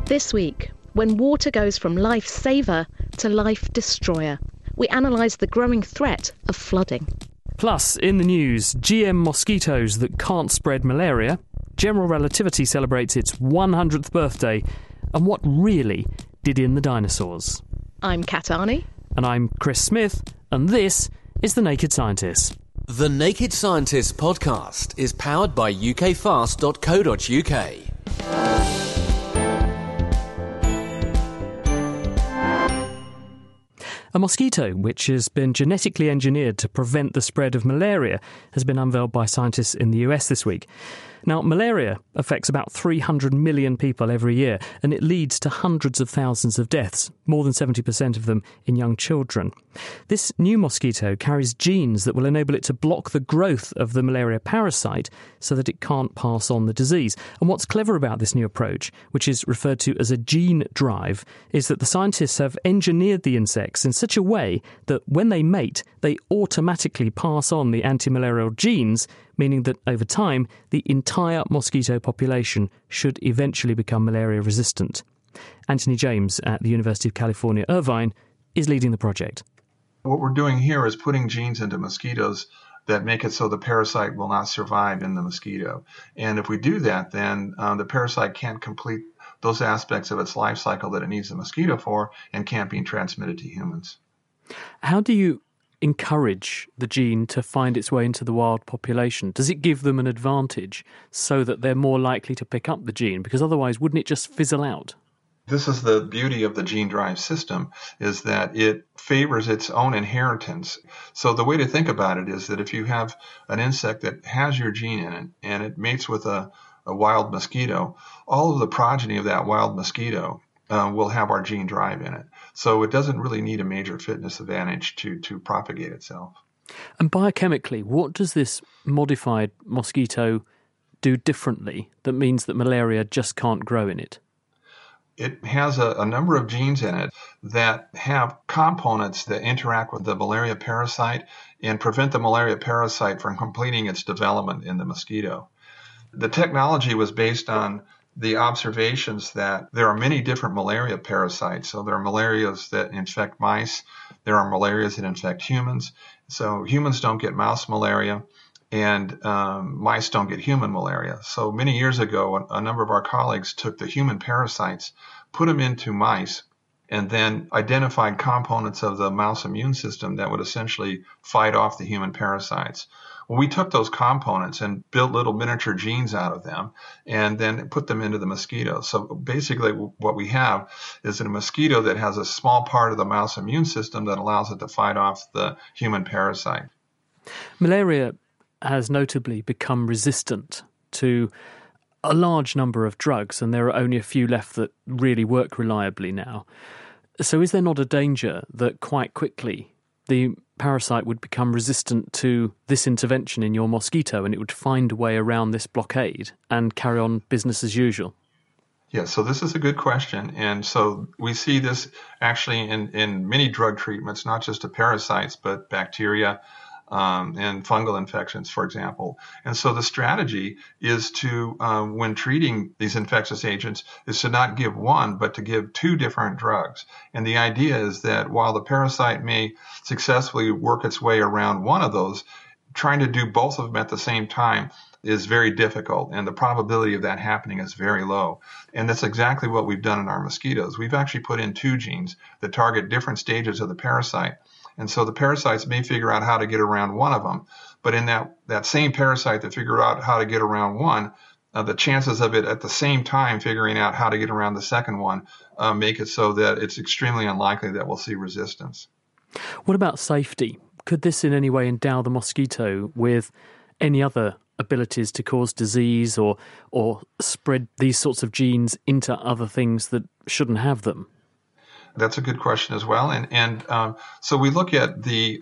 This week, when water goes from life saver to life destroyer, we analyse the growing threat of flooding. Plus, in the news, GM mosquitoes that can't spread malaria, general relativity celebrates its 100th birthday, and what really did in the dinosaurs. I'm Kat Arney. And I'm Chris Smith, and this is The Naked Scientist. The Naked Scientist podcast is powered by ukfast.co.uk. A mosquito, which has been genetically engineered to prevent the spread of malaria, has been unveiled by scientists in the US this week. Now, malaria affects about 300 million people every year, and it leads to hundreds of thousands of deaths, more than 70% of them in young children. This new mosquito carries genes that will enable it to block the growth of the malaria parasite so that it can't pass on the disease. And what's clever about this new approach, which is referred to as a gene drive, is that the scientists have engineered the insects in such a way that when they mate, they automatically pass on the anti-malarial genes, meaning that over time, the entire mosquito population should eventually become malaria resistant. Anthony James at the University of California, Irvine, is leading the project. What we're doing here is putting genes into mosquitoes that make it so the parasite will not survive in the mosquito. And if we do that, then the parasite can't complete those aspects of its life cycle that it needs the mosquito for and can't be transmitted to humans. How do you encourage the gene to find its way into the wild population? Does it give them an advantage so that they're more likely to pick up the gene? Because otherwise, wouldn't it just fizzle out? This is the beauty of the gene drive system, is that it favors its own inheritance. So the way to think about it is that if you have an insect that has your gene in it and it mates with a wild mosquito, all of the progeny of that wild mosquito will have our gene drive in it. So it doesn't really need a major fitness advantage to propagate itself. And biochemically, what does this modified mosquito do differently that means that malaria just can't grow in it? It has a number of genes in it that have components that interact with the malaria parasite and prevent the malaria parasite from completing its development in the mosquito. The technology was based on the observations that there are many different malaria parasites. So there are malarias that infect mice. There are malarias that infect humans. So humans don't get mouse malaria, and mice don't get human malaria. So many years ago, a number of our colleagues took the human parasites, put them into mice, and then identified components of the mouse immune system that would essentially fight off the human parasites. Well, we took those components and built little miniature genes out of them and then put them into the mosquito. So basically what we have is a mosquito that has a small part of the mouse immune system that allows it to fight off the human parasite. Malaria has notably become resistant to a large number of drugs, and there are only a few left that really work reliably now. So is there not a danger that quite quickly the parasite would become resistant to this intervention in your mosquito and it would find a way around this blockade and carry on business as usual? Yeah, so this is a good question. And so we see this actually in many drug treatments, not just to parasites, but bacteria and fungal infections, for example. And so the strategy is to, when treating these infectious agents, is to not give one, but to give two different drugs. And the idea is that while the parasite may successfully work its way around one of those, trying to do both of them at the same time is very difficult, and the probability of that happening is very low. And that's exactly what we've done in our mosquitoes. We've actually put in two genes that target different stages of the parasite. And so the parasites may figure out how to get around one of them, but in that same parasite that figured out how to get around one, the chances of it at the same time figuring out how to get around the second one make it so that it's extremely unlikely that we'll see resistance. What about safety? Could this in any way endow the mosquito with any other abilities to cause disease or spread these sorts of genes into other things that shouldn't have them? That's a good question as well. So we look at the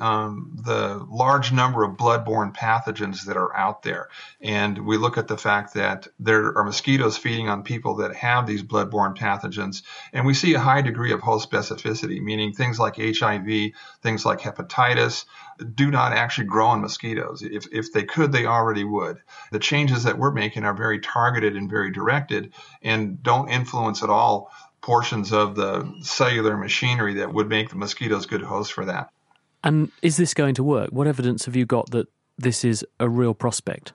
large number of bloodborne pathogens that are out there. And we look at the fact that there are mosquitoes feeding on people that have these bloodborne pathogens. And we see a high degree of host specificity, meaning things like HIV, things like hepatitis, do not actually grow in mosquitoes. If they could, they already would. The changes that we're making are very targeted and very directed and don't influence at all portions of the cellular machinery that would make the mosquitoes good hosts for that. And is this going to work? What evidence have you got that this is a real prospect?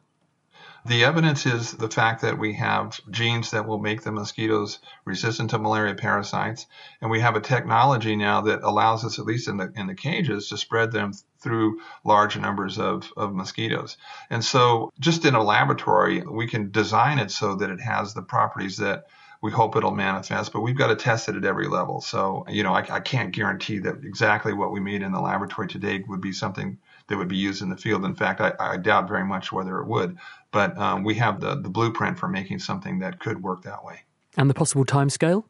The evidence is the fact that we have genes that will make the mosquitoes resistant to malaria parasites, and we have a technology now that allows us, at least in the cages, to spread them through large numbers of mosquitoes. And so just in a laboratory, we can design it so that it has the properties that we hope it'll manifest, but we've got to test it at every level. So, I can't guarantee that exactly what we made in the laboratory today would be something that would be used in the field. In fact, I doubt very much whether it would. But we have the blueprint for making something that could work that way. And the possible timescale?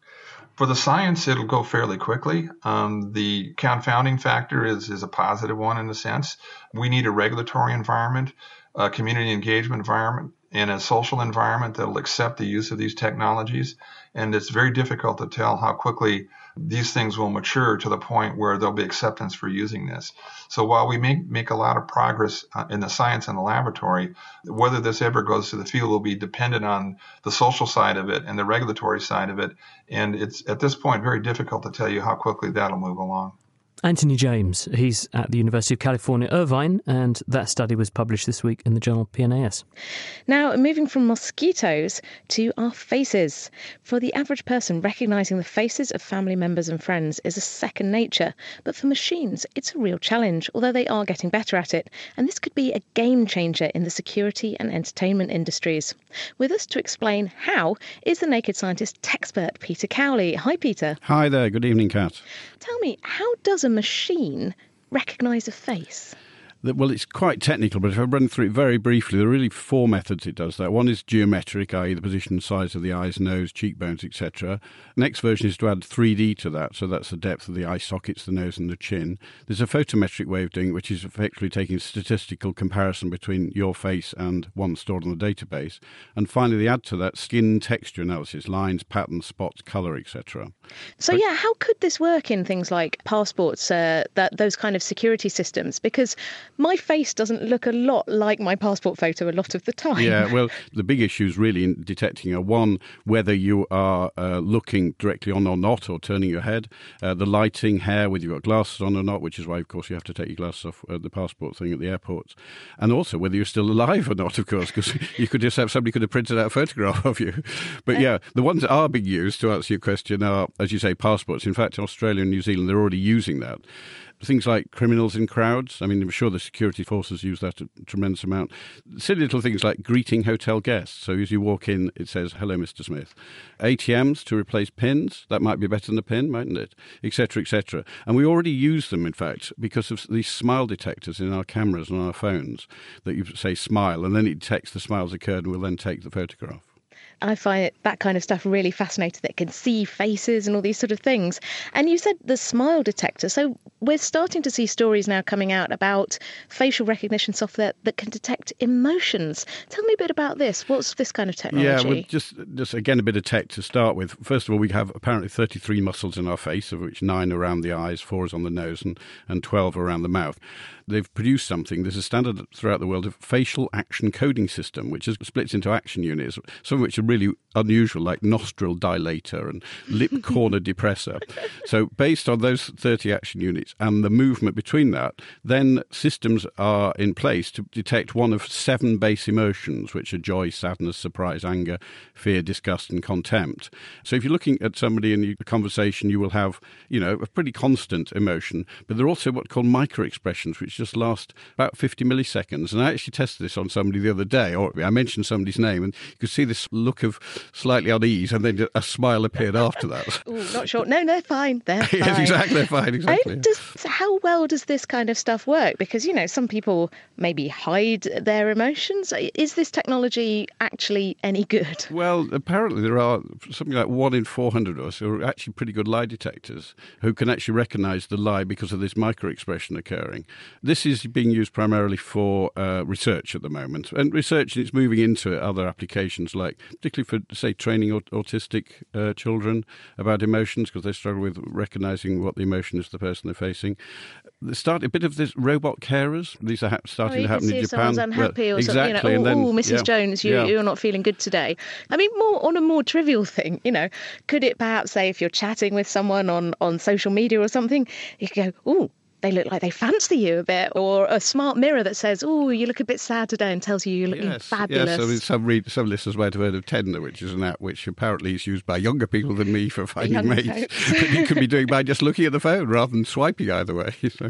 For the science, it'll go fairly quickly. The confounding factor is a positive one in a sense. We need a regulatory environment, a community engagement environment, and a social environment that will accept the use of these technologies. And it's very difficult to tell how quickly these things will mature to the point where there'll be acceptance for using this. So while we make a lot of progress in the science in the laboratory, whether this ever goes to the field will be dependent on the social side of it and the regulatory side of it. And it's at this point very difficult to tell you how quickly that'll move along. Anthony James, he's at the University of California, Irvine, and that study was published this week in the journal PNAS. Now, moving from mosquitoes to our faces. For the average person, recognising the faces of family members and friends is a second nature. But for machines, it's a real challenge, although they are getting better at it. And this could be a game changer in the security and entertainment industries. With us to explain how is the Naked Scientist techspert, Peter Cowley. Hi, Peter. Hi there. Good evening, Kat. Tell me, how does a machine recognise a face? Well, it's quite technical, but if I run through it very briefly, there are really four methods it does that. One is geometric, i.e. the position and size of the eyes, nose, cheekbones, etc. Next version is to add 3D to that, so that's the depth of the eye sockets, the nose and the chin. There's a photometric way of doing it, which is effectively taking a statistical comparison between your face and one stored on the database. And finally, they add to that skin texture analysis, lines, patterns, spots, colour, etc. So, how could this work in things like passports, those kind of security systems? Because my face doesn't look a lot like my passport photo a lot of the time. Yeah, well, the big issues really in detecting are, one, whether you are looking directly on or not, or turning your head, the lighting, hair, whether you've got glasses on or not, which is why, of course, you have to take your glasses off at the passport thing at the airports, and also whether you're still alive or not, of course, because you could just have somebody could have printed out a photograph of you. But the ones that are being used, to answer your question, are, as you say, passports. In fact, in Australia and New Zealand, they're already using that. Things like criminals in crowds. I mean, I'm sure the security forces use that a tremendous amount. Silly little things like greeting hotel guests. So as you walk in, it says, "Hello, Mr. Smith." ATMs to replace pins. That might be better than a pin, mightn't it? Etc., etc. And we already use them, in fact, because of these smile detectors in our cameras and our phones that you say smile, and then it detects the smiles occurred and will then take the photograph. I find that kind of stuff really fascinating, that can see faces and all these sort of things. And you said the smile detector. So we're starting to see stories now coming out about facial recognition software that can detect emotions. Tell me a bit about this. What's this kind of technology? Yeah, well, just again, a bit of tech to start with. First of all, we have apparently 33 muscles in our face, of which 9 around the eyes, 4 is on the nose, and 12 around the mouth. They've produced something. There's a standard throughout the world of facial action coding system, which is splits into action units, some of which are really unusual, like nostril dilator and lip corner depressor. So based on those 30 action units and the movement between that, then systems are in place to detect one of 7 base emotions, which are joy, sadness, surprise, anger, fear, disgust, and contempt. So if you're looking at somebody in a conversation, you will have, a pretty constant emotion, but there are also what are called micro-expressions, which just last about 50 milliseconds. And I actually tested this on somebody the other day, or I mentioned somebody's name, and you could see this look look of slightly unease, and then a smile appeared after that. Ooh, not sure. No, they're fine. They're fine. Yes, exactly. They're fine. Exactly. How well does this kind of stuff work? Because, some people maybe hide their emotions. Is this technology actually any good? Well, apparently there are something like 1 in 400 of us who are actually pretty good lie detectors who can actually recognise the lie because of this micro-expression occurring. This is being used primarily for research at the moment. And research, it's moving into other applications, like particularly for, say, training autistic children about emotions, because they struggle with recognising what the emotion is the person they're facing. There's starting a bit of this robot carers. These are starting to happen in Japan. If someone's unhappy or exactly, something, and then, Mrs. Jones, you're not feeling good today. I mean, more on a more trivial thing, could it perhaps say if you're chatting with someone on social media or something, you could go, ooh, they look like they fancy you a bit, or a smart mirror that says, "Oh, you look a bit sad today," and tells you you're looking fabulous. Yes, I mean, some listeners might have heard of Tinder, which is an app which apparently is used by younger people than me for finding mates. But you could be doing by just looking at the phone rather than swiping either way. So.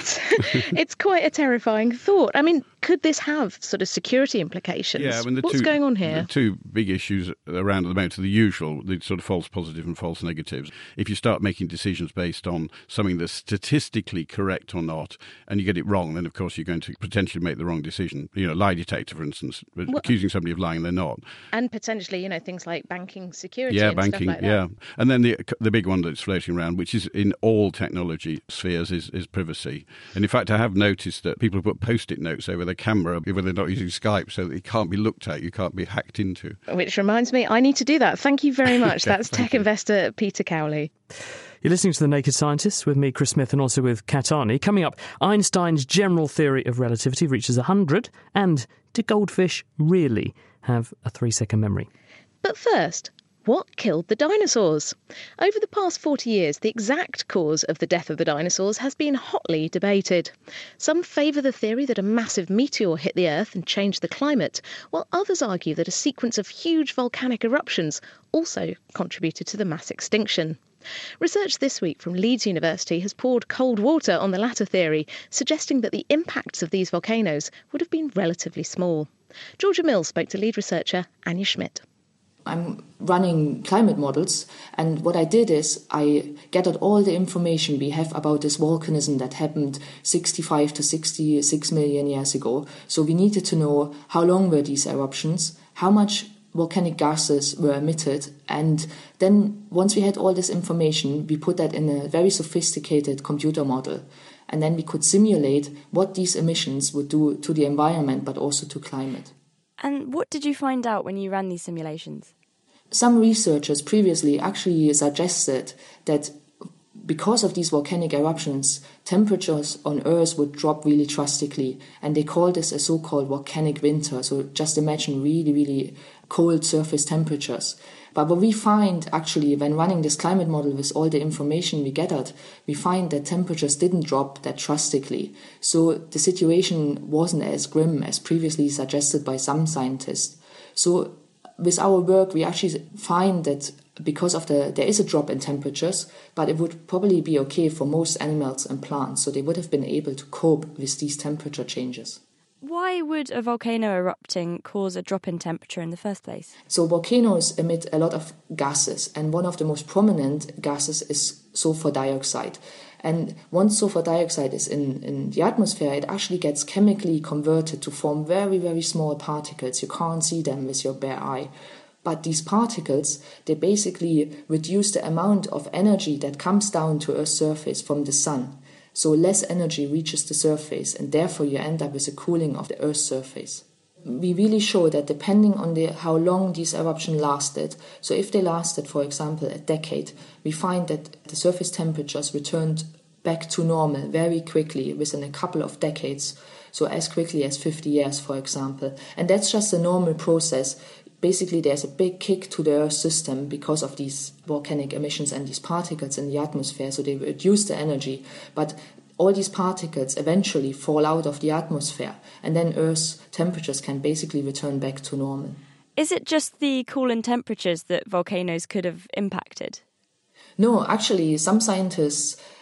It's quite a terrifying thought. I mean, could this have sort of security implications? Yeah, I mean, what's going on here? The two big issues around at the moment are the usual, the sort of false positive and false negatives. If you start making decisions based on something that's statistically correct or not, and you get it wrong, then of course you're going to potentially make the wrong decision. Lie detector, for instance, accusing somebody of lying, they're not. And potentially, things like banking security banking, stuff like that. Yeah. And then the big one that's floating around, which is in all technology spheres, is privacy. And in fact, I have noticed that people put Post-it notes over their camera when they're not using Skype so that it can't be looked at, you can't be hacked into. Which reminds me, I need to do that. Thank you very much. That's tech investor Peter Cowley. You're listening to The Naked Scientists with me, Chris Smith, and also with Kat Arney. Coming up, Einstein's general theory of relativity reaches 100, and do goldfish really have a 3-second memory? But first, what killed the dinosaurs? Over the past 40 years, the exact cause of the death of the dinosaurs has been hotly debated. Some favour the theory that a massive meteor hit the Earth and changed the climate, while others argue that a sequence of huge volcanic eruptions also contributed to the mass extinction. Research this week from Leeds University has poured cold water on the latter theory, suggesting that the impacts of these volcanoes would have been relatively small. Georgia Mills spoke to lead researcher Anja Schmidt. I'm running climate models, and what I did is I gathered all the information we have about this volcanism that happened 65 to 66 million years ago. So we needed to know how long were these eruptions, how much volcanic gases were emitted, and then once we had all this information, we put that in a very sophisticated computer model. And then we could simulate what these emissions would do to the environment, but also to climate. And what did you find out when you ran these simulations? Some researchers previously actually suggested that because of these volcanic eruptions, temperatures on Earth would drop really drastically, and they call this a so-called volcanic winter. So just imagine really, really cold surface temperatures. But what we find actually when running this climate model with all the information we gathered, we find that temperatures didn't drop that drastically. So the situation wasn't as grim as previously suggested by some scientists. So with our work, we actually find that because of there is a drop in temperatures, but it would probably be okay for most animals and plants. So they would have been able to cope with these temperature changes. Why would a volcano erupting cause a drop in temperature in the first place? So volcanoes emit a lot of gases, and one of the most prominent gases is sulfur dioxide. And once sulfur dioxide is in the atmosphere, it actually gets chemically converted to form very, very small particles. You can't see them with your bare eye. But these particles, they basically reduce the amount of energy that comes down to Earth's surface from the sun. So less energy reaches the surface, and therefore you end up with a cooling of the Earth's surface. We really show that depending on how long these eruptions lasted, so if they lasted, for example, a decade, we find that the surface temperatures returned back to normal very quickly within a couple of decades, so as quickly as 50 years, for example. And that's just a normal process. Basically, there's a big kick to the Earth system because of these volcanic emissions and these particles in the atmosphere, so they reduce the energy. But all these particles eventually fall out of the atmosphere, and then Earth's temperatures can basically return back to normal. Is it just the cooling temperatures that volcanoes could have impacted? No, actually, some scientists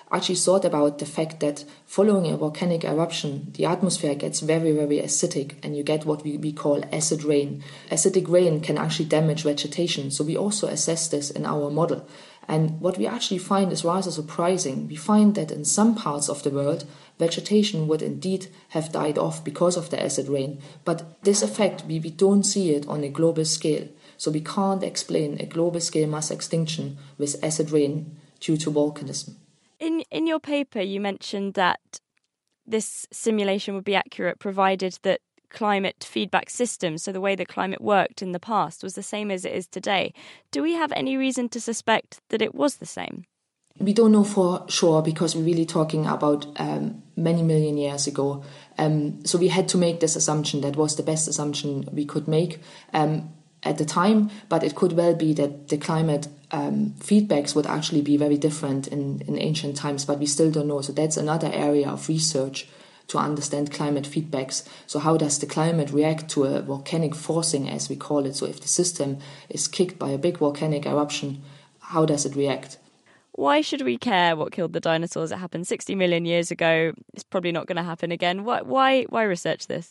actually thought about the fact that following a volcanic eruption, the atmosphere gets very, very acidic, and you get what we call acid rain. Acidic rain can actually damage vegetation, so we also assess this in our model. And what we actually find is rather surprising. We find that in some parts of the world, vegetation would indeed have died off because of the acid rain, but this effect, we don't see it on a global scale. So we can't explain a global scale mass extinction with acid rain due to volcanism. In your paper, you mentioned that this simulation would be accurate provided that climate feedback systems, so the way that climate worked in the past, was the same as it is today. Do we have any reason to suspect that it was the same? We don't know for sure because we're really talking about many million years ago. So we had to make this assumption. That was the best assumption we could make at the time, but it could well be that the climate feedbacks would actually be very different in ancient times, but we still don't know. So that's another area of research to understand climate feedbacks. So how does the climate react to a volcanic forcing, as we call it? So if the system is kicked by a big volcanic eruption, how does it react? Why should we care what killed the dinosaurs? It happened 60 million years ago. It's probably not going to happen again. Why research this?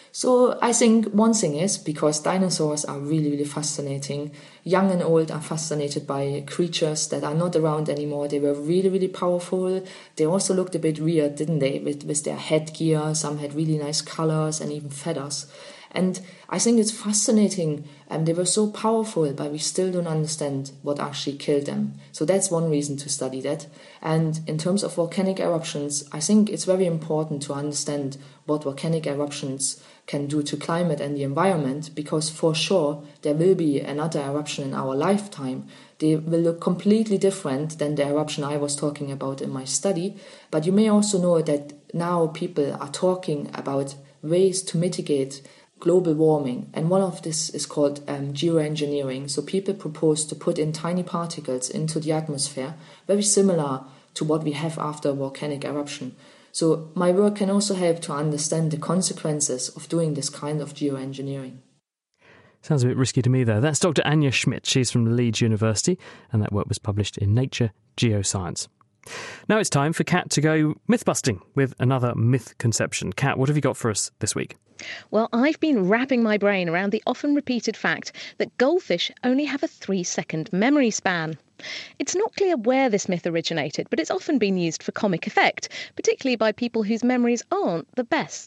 So I think one thing is because dinosaurs are really, really fascinating. Young and old are fascinated by creatures that are not around anymore. They were really, really powerful. They also looked a bit weird, didn't they, with their headgear. Some had really nice colors and even feathers. And I think it's fascinating. They were so powerful, but we still don't understand what actually killed them. So that's one reason to study that. And in terms of volcanic eruptions, I think it's very important to understand what volcanic eruptions can do to climate and the environment, because for sure there will be another eruption in our lifetime. They will look completely different than the eruption I was talking about in my study. But you may also know that now people are talking about ways to mitigate global warming, and one of this is called geoengineering. So people propose to put in tiny particles into the atmosphere, very similar to what we have after a volcanic eruption. So my work can also help to understand the consequences of doing this kind of geoengineering. Sounds a bit risky to me, though. That's Dr. Anja Schmidt. She's from Leeds University, and that work was published in Nature Geoscience. Now it's time for Kat to go myth-busting with another myth conception. Kat, what have you got for us this week? Well, I've been wrapping my brain around the often repeated fact that goldfish only have a 3-second memory span. It's not clear where this myth originated, but it's often been used for comic effect, particularly by people whose memories aren't the best.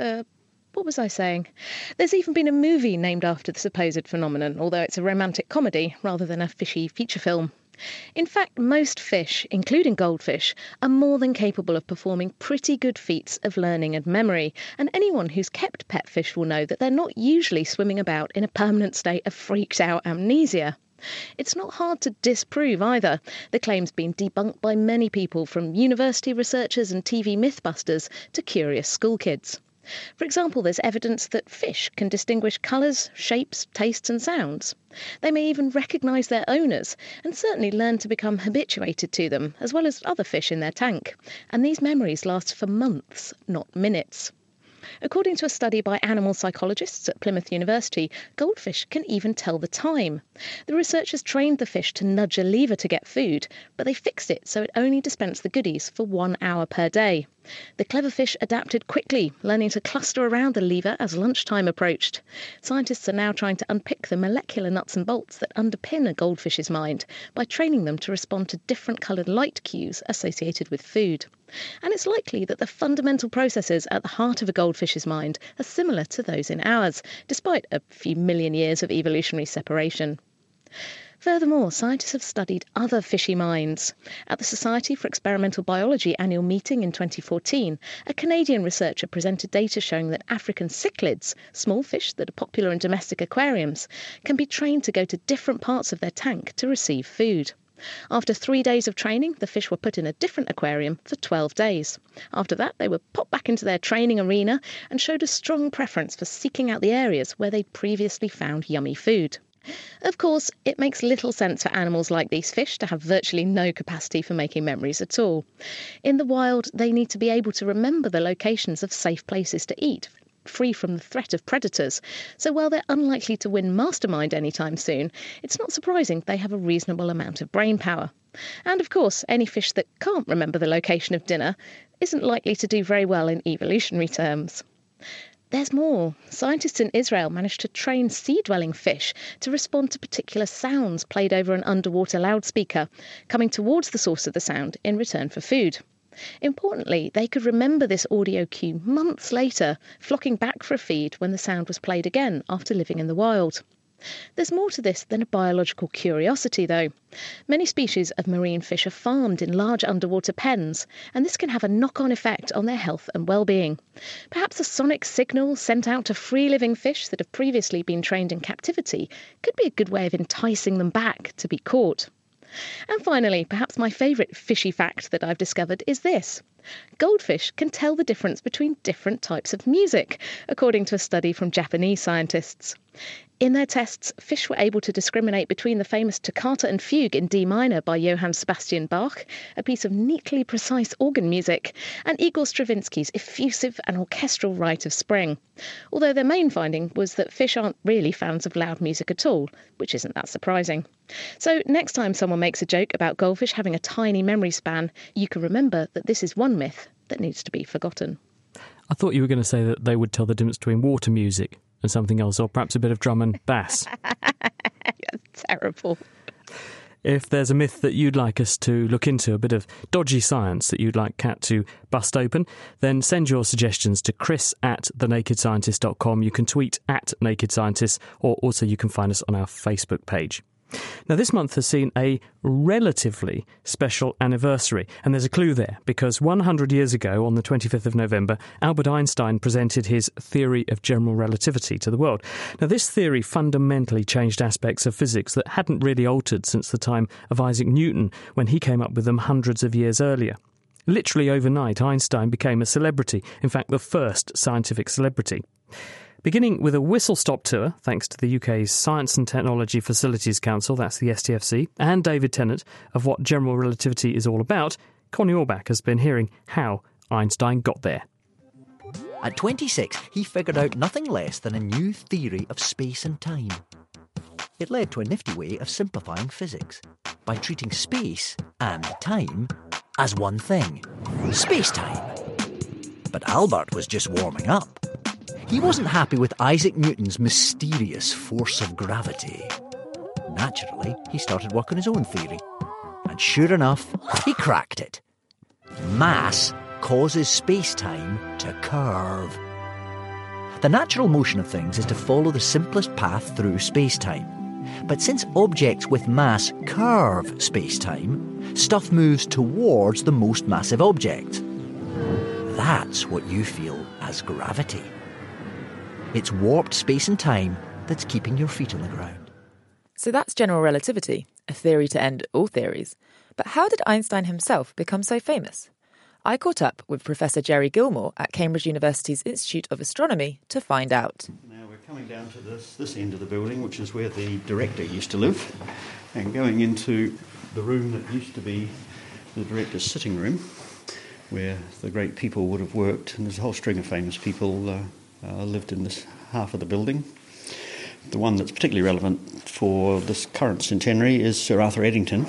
What was I saying? There's even been a movie named after the supposed phenomenon, although it's a romantic comedy rather than a fishy feature film. In fact, most fish, including goldfish, are more than capable of performing pretty good feats of learning and memory, and anyone who's kept pet fish will know that they're not usually swimming about in a permanent state of freaked-out amnesia. It's not hard to disprove either. The claim's been debunked by many people, from university researchers and TV mythbusters to curious school kids. For example, there's evidence that fish can distinguish colours, shapes, tastes and sounds. They may even recognise their owners and certainly learn to become habituated to them, as well as other fish in their tank. And these memories last for months, not minutes. According to a study by animal psychologists at Plymouth University, goldfish can even tell the time. The researchers trained the fish to nudge a lever to get food, but they fixed it so it only dispensed the goodies for 1 hour per day. The clever fish adapted quickly, learning to cluster around the lever as lunchtime approached. Scientists are now trying to unpick the molecular nuts and bolts that underpin a goldfish's mind by training them to respond to different coloured light cues associated with food. And it's likely that the fundamental processes at the heart of a goldfish's mind are similar to those in ours, despite a few million years of evolutionary separation. Furthermore, scientists have studied other fishy minds. At the Society for Experimental Biology annual meeting in 2014, a Canadian researcher presented data showing that African cichlids, small fish that are popular in domestic aquariums, can be trained to go to different parts of their tank to receive food. After 3 days of training, the fish were put in a different aquarium for 12 days. After that, they were popped back into their training arena and showed a strong preference for seeking out the areas where they'd previously found yummy food. Of course, it makes little sense for animals like these fish to have virtually no capacity for making memories at all. In the wild, they need to be able to remember the locations of safe places to eat, free from the threat of predators. So while they're unlikely to win Mastermind anytime soon, it's not surprising they have a reasonable amount of brain power. And of course, any fish that can't remember the location of dinner isn't likely to do very well in evolutionary terms. There's more. Scientists in Israel managed to train sea-dwelling fish to respond to particular sounds played over an underwater loudspeaker, coming towards the source of the sound in return for food. Importantly, they could remember this audio cue months later, flocking back for a feed when the sound was played again after living in the wild. There's more to this than a biological curiosity, though. Many species of marine fish are farmed in large underwater pens, and this can have a knock-on effect on their health and well-being. Perhaps a sonic signal sent out to free-living fish that have previously been trained in captivity could be a good way of enticing them back to be caught. And finally, perhaps my favourite fishy fact that I've discovered is this. Goldfish can tell the difference between different types of music, according to a study from Japanese scientists. In their tests, fish were able to discriminate between the famous Toccata and Fugue in D minor by Johann Sebastian Bach, a piece of neatly precise organ music, and Igor Stravinsky's effusive and orchestral Rite of Spring. Although their main finding was that fish aren't really fans of loud music at all, which isn't that surprising. So next time someone makes a joke about goldfish having a tiny memory span, you can remember that this is one myth that needs to be forgotten. I thought you were going to say that they would tell the difference between water music and something else, or perhaps a bit of drum and bass. You're terrible. If there's a myth that you'd like us to look into, a bit of dodgy science that you'd like Kat to bust open, then send your suggestions to chris@thenakedscientist.com. You can tweet @nakedscientist, or also you can find us on our Facebook page. Now, this month has seen a relatively special anniversary, and there's a clue there, because 100 years ago, on the 25th of November, Albert Einstein presented his theory of general relativity to the world. Now, this theory fundamentally changed aspects of physics that hadn't really altered since the time of Isaac Newton, when he came up with them hundreds of years earlier. Literally overnight, Einstein became a celebrity, in fact, the first scientific celebrity. Beginning with a whistle-stop tour, thanks to the UK's Science and Technology Facilities Council, that's the STFC, and David Tennant, of what general relativity is all about, Connie Orbach has been hearing how Einstein got there. At 26, he figured out nothing less than a new theory of space and time. It led to a nifty way of simplifying physics, by treating space and time as one thing. Space-time. But Albert was just warming up. He wasn't happy with Isaac Newton's mysterious force of gravity. Naturally, he started work on his own theory. And sure enough, he cracked it. Mass causes space-time to curve. The natural motion of things is to follow the simplest path through space-time. But since objects with mass curve space-time, stuff moves towards the most massive object. That's what you feel as gravity. It's warped space and time that's keeping your feet on the ground. So that's general relativity, a theory to end all theories. But how did Einstein himself become so famous? I caught up with Professor Jerry Gilmore at Cambridge University's Institute of Astronomy to find out. Now we're coming down to this end of the building, which is where the director used to live, and going into the room that used to be the director's sitting room, where the great people would have worked, and there's a whole string of famous people lived in this half of the building. The one that's particularly relevant for this current centenary is Sir Arthur Eddington,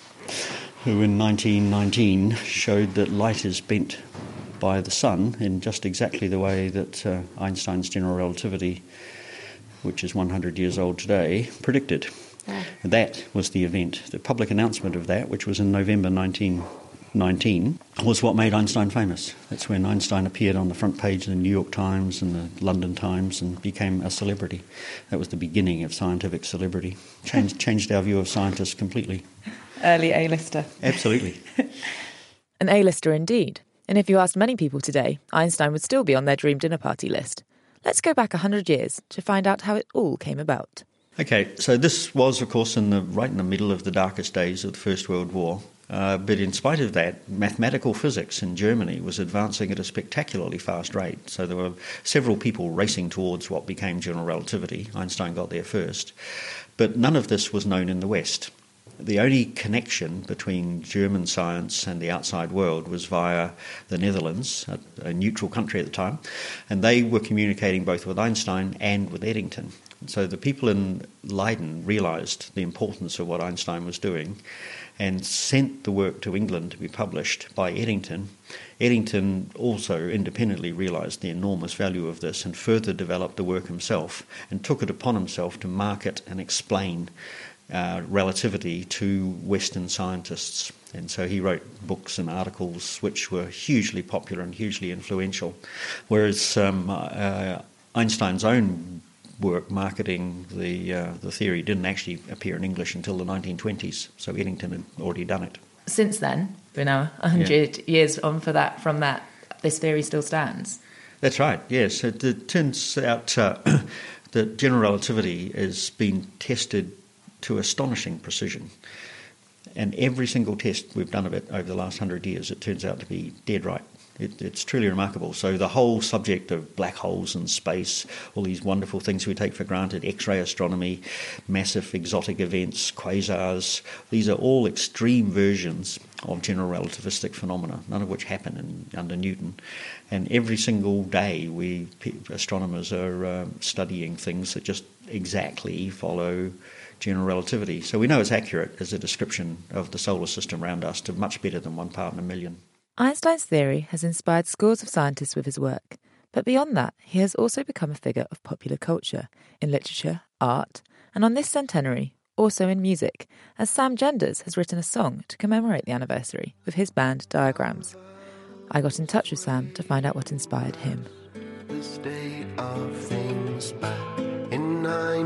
who in 1919 showed that light is bent by the sun in just exactly the way that Einstein's general relativity, which is 100 years old today, predicted. Yeah. That was the event. The public announcement of that, which was in November 1919, was what made Einstein famous. That's when Einstein appeared on the front page of the New York Times and the London Times and became a celebrity. That was the beginning of scientific celebrity. Changed our view of scientists completely. Early A-lister. Absolutely. An A-lister indeed. And if you asked many people today, Einstein would still be on their dream dinner party list. Let's go back 100 years to find out how it all came about. Okay, so this was, of course, right in the middle of the darkest days of the First World War. But in spite of that, mathematical physics in Germany was advancing at a spectacularly fast rate. So there were several people racing towards what became general relativity. Einstein got there first. But none of this was known in the West. The only connection between German science and the outside world was via the Netherlands, a neutral country at the time, and they were communicating both with Einstein and with Eddington. So the people in Leiden realised the importance of what Einstein was doing and sent the work to England to be published by Eddington. Eddington also independently realised the enormous value of this and further developed the work himself and took it upon himself to market and explain relativity to Western scientists. And so he wrote books and articles which were hugely popular and hugely influential, whereas Einstein's own work marketing the theory didn't actually appear in English until the 1920s, so Eddington had already done it. Since then, we're now 100 years on from that, this theory still stands. That's right, yes. It turns out that general relativity has been tested to astonishing precision. And every single test we've done of it over the last 100 years, it turns out to be dead right. It's truly remarkable. So the whole subject of black holes in space, all these wonderful things we take for granted, X-ray astronomy, massive exotic events, quasars, these are all extreme versions of general relativistic phenomena, none of which happen under Newton. And every single day astronomers are studying things that just exactly follow general relativity. So we know it's accurate as a description of the solar system around us, to much better than 1 part in a million. Einstein's theory has inspired scores of scientists with his work, but beyond that, he has also become a figure of popular culture, in literature, art, and on this centenary, also in music, as Sam Genders has written a song to commemorate the anniversary with his band Diagrams. I got in touch with Sam to find out what inspired him. The state of things back in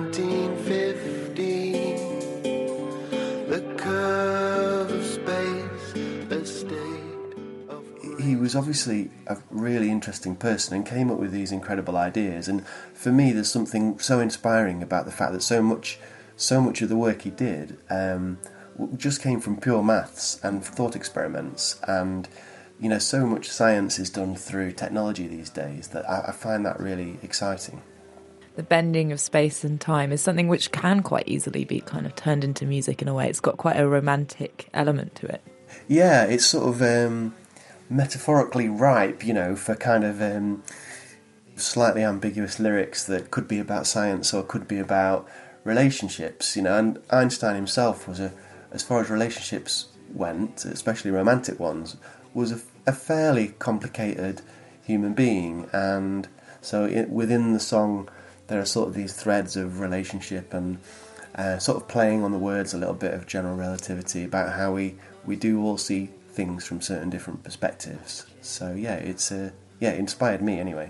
1950, the curve of space, the state. He was obviously a really interesting person and came up with these incredible ideas. And for me, there's something so inspiring about the fact that so much of the work he did just came from pure maths and thought experiments. And so much science is done through technology these days that I find that really exciting. The bending of space and time is something which can quite easily be kind of turned into music in a way. It's got quite a romantic element to it. Yeah, it's sort of metaphorically ripe, for kind of slightly ambiguous lyrics that could be about science or could be about relationships, and Einstein himself was as far as relationships went, especially romantic ones, was a fairly complicated human being. And so within the song there are sort of these threads of relationship and sort of playing on the words a little bit of general relativity about how we do all see things from certain different perspectives. So yeah, it inspired me anyway.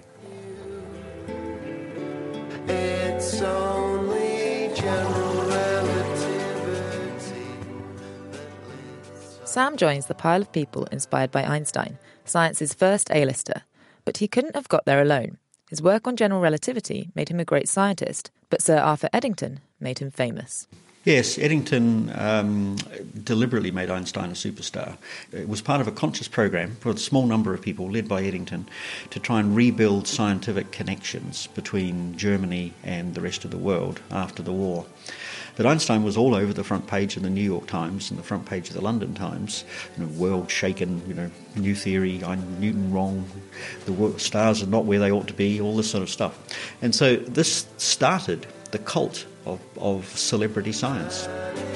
It's only general relativity. Sam joins the pile of people inspired by Einstein, science's first A-lister. But he couldn't have got there alone. His work on general relativity made him a great scientist, but Sir Arthur Eddington made him famous. Yes, Eddington deliberately made Einstein a superstar. It was part of a conscious program for a small number of people led by Eddington to try and rebuild scientific connections between Germany and the rest of the world after the war. But Einstein was all over the front page of the New York Times and the front page of the London Times. World shaken, new theory, Newton wrong, the stars are not where they ought to be, all this sort of stuff. And so this started the cult of celebrity science.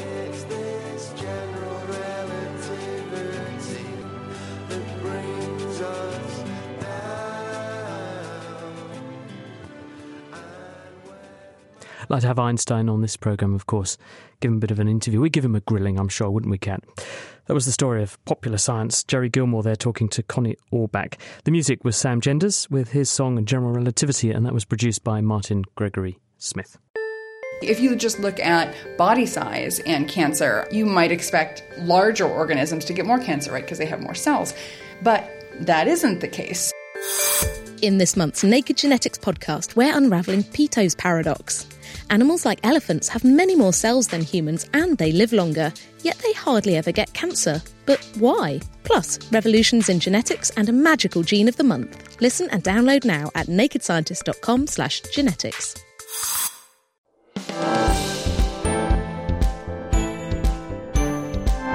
I'd like to have Einstein on this programme, of course. Give him a bit of an interview. We'd give him a grilling, I'm sure, wouldn't we, Kat? That was the story of popular science. Jerry Gilmore there talking to Connie Orbach. The music was Sam Genders with his song General Relativity, and that was produced by Martin Gregory Smith. If you just look at body size and cancer, you might expect larger organisms to get more cancer, right, because they have more cells. But that isn't the case. In this month's Naked Genetics podcast, we're unravelling Peto's paradox. Animals like elephants have many more cells than humans and they live longer, yet they hardly ever get cancer. But why? Plus, revolutions in genetics and a magical gene of the month. Listen and download now at nakedscientist.com/genetics.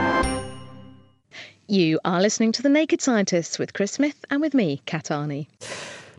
You are listening to The Naked Scientists with Chris Smith and with me, Kat Arney.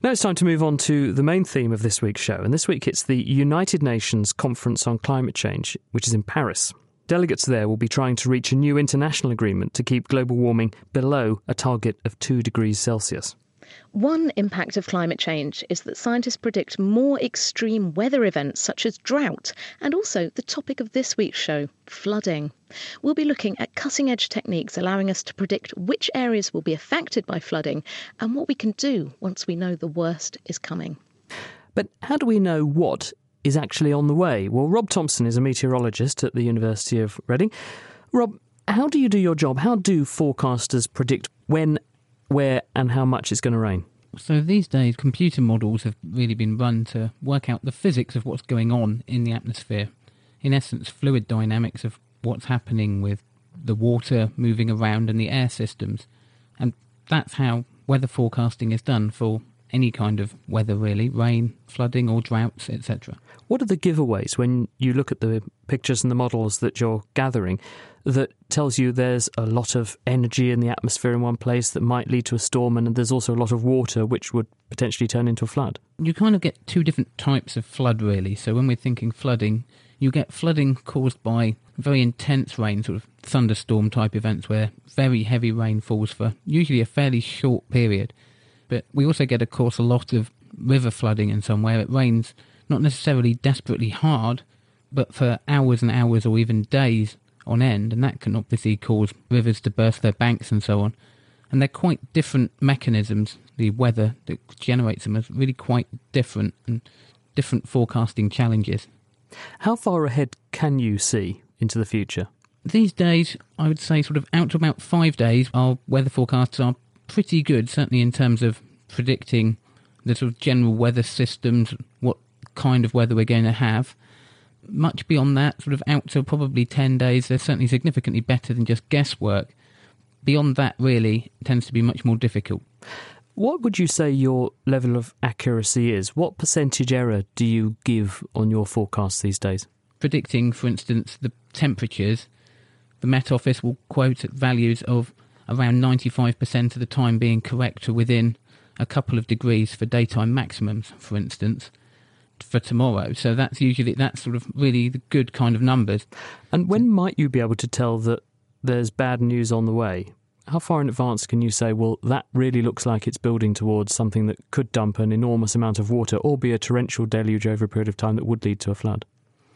Now it's time to move on to the main theme of this week's show. And this week it's the United Nations Conference on Climate Change, which is in Paris. Delegates there will be trying to reach a new international agreement to keep global warming below a target of 2 degrees Celsius. One impact of climate change is that scientists predict more extreme weather events such as drought and also the topic of this week's show, flooding. We'll be looking at cutting-edge techniques allowing us to predict which areas will be affected by flooding and what we can do once we know the worst is coming. But how do we know what is actually on the way? Well, Rob Thompson is a meteorologist at the University of Reading. Rob, how do you do your job? How do forecasters predict when, where and how much it's going to rain? So these days, computer models have really been run to work out the physics of what's going on in the atmosphere. In essence, fluid dynamics of what's happening with the water moving around and the air systems. And that's how weather forecasting is done for any kind of weather, really, rain, flooding or droughts, etc. What are the giveaways when you look at the pictures and the models that you're gathering that tells you there's a lot of energy in the atmosphere in one place that might lead to a storm, and there's also a lot of water which would potentially turn into a flood? You kind of get two different types of flood, really. So when we're thinking flooding, you get flooding caused by very intense rain, sort of thunderstorm type events where very heavy rain falls for usually a fairly short period. But we also get, of course, a lot of river flooding in some where it rains not necessarily desperately hard, but for hours and hours or even days on end, and that can obviously cause rivers to burst their banks and so on. And they're quite different mechanisms. The weather that generates them is really quite different, and different forecasting challenges. How far ahead can you see into the future? These days, I would say sort of out to about 5 days, our weather forecasts are pretty good, certainly in terms of predicting the sort of general weather systems, what kind of weather we're going to have. Much beyond that, sort of out to probably 10 days, they're certainly significantly better than just guesswork. Beyond that, really, it tends to be much more difficult. What would you say your level of accuracy is? What percentage error do you give on your forecasts these days? Predicting, for instance, the temperatures, the Met Office will quote at values of around 95% of the time being correct to within a couple of degrees for daytime maximums, for instance, for tomorrow. So that's sort of really the good kind of numbers. And when might you be able to tell that there's bad news on the way? How far in advance can you say, well, that really looks like it's building towards something that could dump an enormous amount of water or be a torrential deluge over a period of time that would lead to a flood?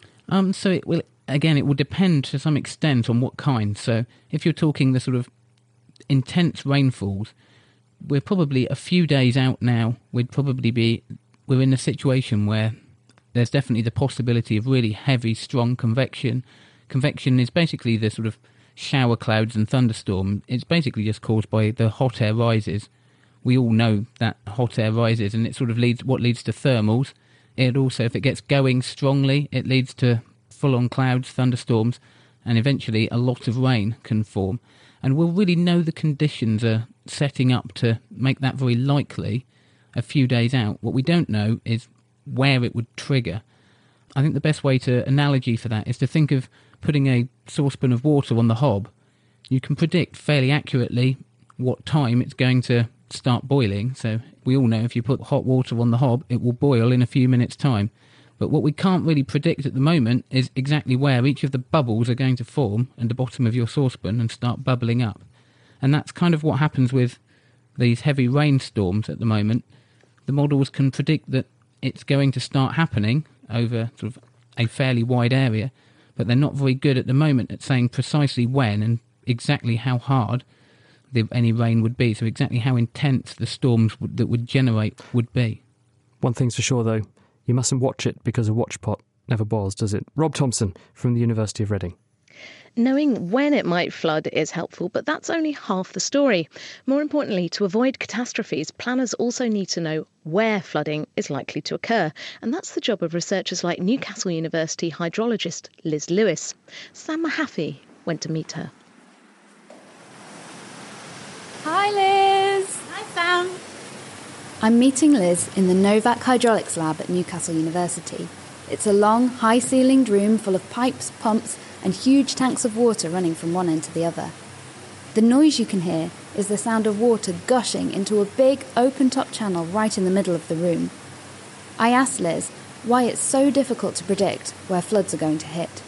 So it will depend to some extent on what kind. So if you're talking the sort of intense rainfalls, we're probably a few days out now. We're in a situation where there's definitely the possibility of really heavy, strong convection. Convection is basically the sort of shower clouds and thunderstorm. It's basically just caused by the hot air rises. We all know that hot air rises, and it sort of leads to thermals. It also, if it gets going strongly, it leads to full-on clouds, thunderstorms, and eventually a lot of rain can form. And we'll really know the conditions are setting up to make that very likely a few days out. What we don't know is where it would trigger. I think the best way to analogy for that is to think of putting a saucepan of water on the hob. You can predict fairly accurately what time it's going to start boiling. So we all know if you put hot water on the hob, it will boil in a few minutes' time. But what we can't really predict at the moment is exactly where each of the bubbles are going to form at the bottom of your saucepan and start bubbling up. And that's kind of what happens with these heavy rainstorms at the moment. The models can predict that it's going to start happening over sort of a fairly wide area, but they're not very good at the moment at saying precisely when and exactly how hard any rain would be, so exactly how intense the storms that would generate would be. One thing's for sure, though. You mustn't watch it because a watch pot never boils, does it? Rob Thompson from the University of Reading. Knowing when it might flood is helpful, but that's only half the story. More importantly, to avoid catastrophes, planners also need to know where flooding is likely to occur. And that's the job of researchers like Newcastle University hydrologist Liz Lewis. Sam Mahaffey went to meet her. Hi, Liz. Hi, Sam. I'm meeting Liz in the Novak Hydraulics Lab at Newcastle University. It's a long, high-ceilinged room full of pipes, pumps, and huge tanks of water running from one end to the other. The noise you can hear is the sound of water gushing into a big open-top channel right in the middle of the room. I asked Liz why it's so difficult to predict where floods are going to hit.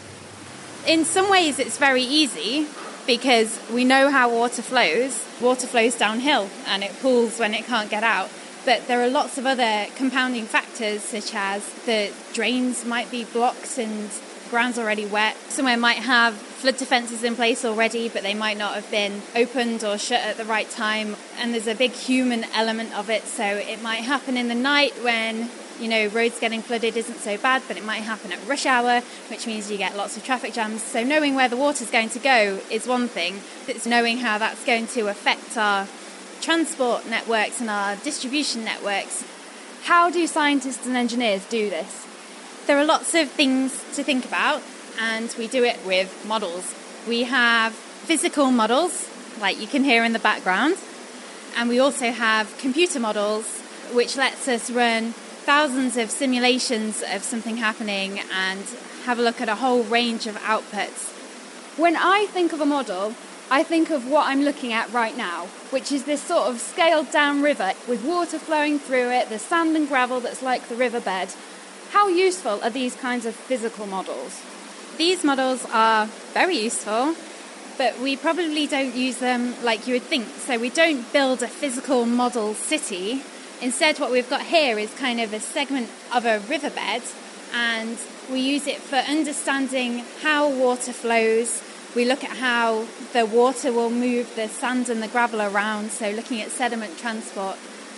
In some ways it's very easy because we know how water flows. Water flows downhill and it pools when it can't get out. But there are lots of other compounding factors, such as the drains might be blocked and the ground's already wet. Somewhere might have flood defences in place already, but they might not have been opened or shut at the right time. And there's a big human element of it, so it might happen in the night when, roads getting flooded isn't so bad, but it might happen at rush hour, which means you get lots of traffic jams. So knowing where the water's going to go is one thing, but it's knowing how that's going to affect our transport networks and our distribution networks. How do scientists and engineers do this? There are lots of things to think about, and we do it with models. We have physical models, like you can hear in the background, and we also have computer models, which lets us run thousands of simulations of something happening and have a look at a whole range of outputs. When I think of a model, I think of what I'm looking at right now, which is this sort of scaled down river with water flowing through it, the sand and gravel that's like the riverbed. How useful are these kinds of physical models? These models are very useful, but we probably don't use them like you would think. So we don't build a physical model city. Instead, what we've got here is kind of a segment of a riverbed, and we use it for understanding how water flows. We look at how the water will move the sand and the gravel around, so looking at sediment transport.